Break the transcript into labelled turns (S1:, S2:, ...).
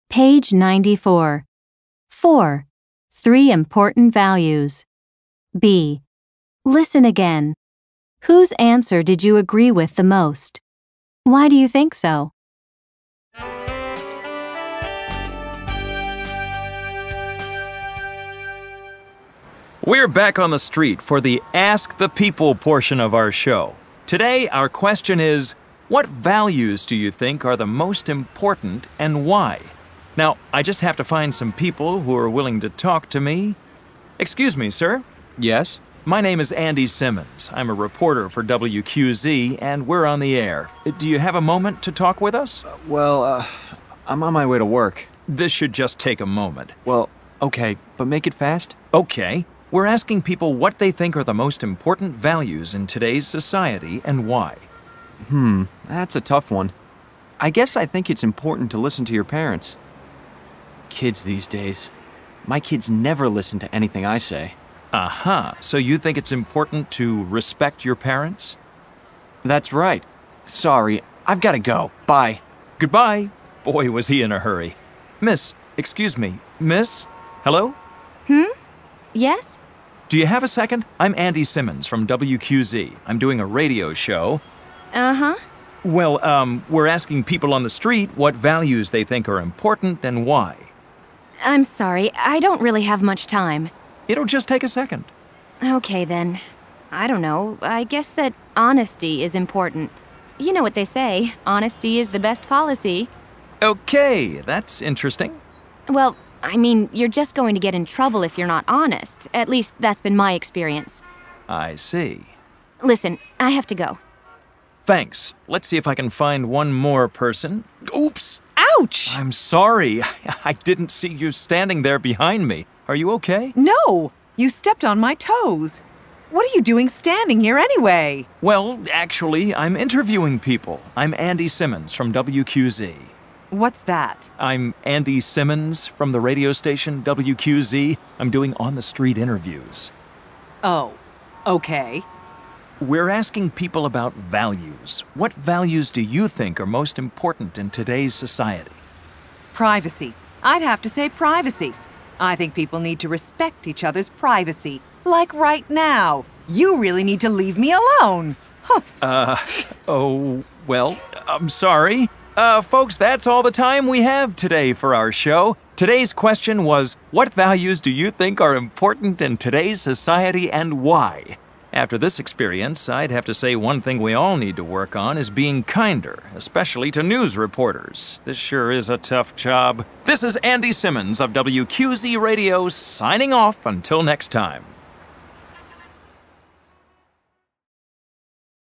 S1: Page 94. 4. 3 important values. B. Listen again. Whose answer did you agree with the most? Why do you think so?
S2: We're back on the street for the Ask the People portion of our show. Today, our question is, what values do you think are the most important and why? Now, I just have to find some people who are willing to talk to me. Excuse me, sir.
S3: Yes?
S2: My name is Andy Simmons. I'm a reporter for WQZ, and we're on the air. Do you have a moment to talk with us?
S3: I'm on my way to work.
S2: This should just take a moment.
S3: Well, okay, but make it fast.
S2: Okay. We're asking people what they think are the most important values in today's society and why.
S3: That's a tough one. I guess I think it's important to listen to your parents. Kids these days. My kids never listen to anything I say.
S2: Aha, so you think it's important to respect your parents?
S3: That's right. Sorry, I've got to go. Bye.
S2: Goodbye. Boy, was he in a hurry. Excuse me, Miss? Hello?
S1: Yes?
S2: Do you have a second? I'm Andy Simmons from WQZ. I'm doing a radio show.
S1: Uh-huh.
S2: Well, we're asking people on the street what values they think are important and why.
S1: I'm sorry, I don't really have much time.
S2: It'll just take a second.
S1: Okay, then. I don't know. I guess that honesty is important. You know what they say, honesty is the best policy.
S2: Okay, that's interesting.
S1: Well, I mean, you're just going to get in trouble if you're not honest. At least that's been my experience.
S2: I see.
S1: Listen, I have to go.
S2: Thanks. Let's see if I can find one more person. Oops!
S4: Ouch!
S2: I'm sorry. I didn't see you standing there behind me. Are you okay?
S4: No! You stepped on my toes. What are you doing standing here anyway?
S2: Well, actually, I'm interviewing people. I'm Andy Simmons from WQZ.
S4: What's that?
S2: I'm Andy Simmons from the radio station WQZ. I'm doing on-the-street interviews.
S4: Oh, okay.
S2: We're asking people about values. What values do you think are most important in today's society?
S4: Privacy. I'd have to say privacy. I think people need to respect each other's privacy. Like right now. You really need to leave me alone.
S2: I'm sorry. Folks, that's all the time we have today for our show. Today's question was, what values do you think are important in today's society and why? After this experience, I'd have to say one thing we all need to work on is being kinder, especially to news reporters. This sure is a tough job. This is Andy Simmons of WQZ Radio signing off until next time.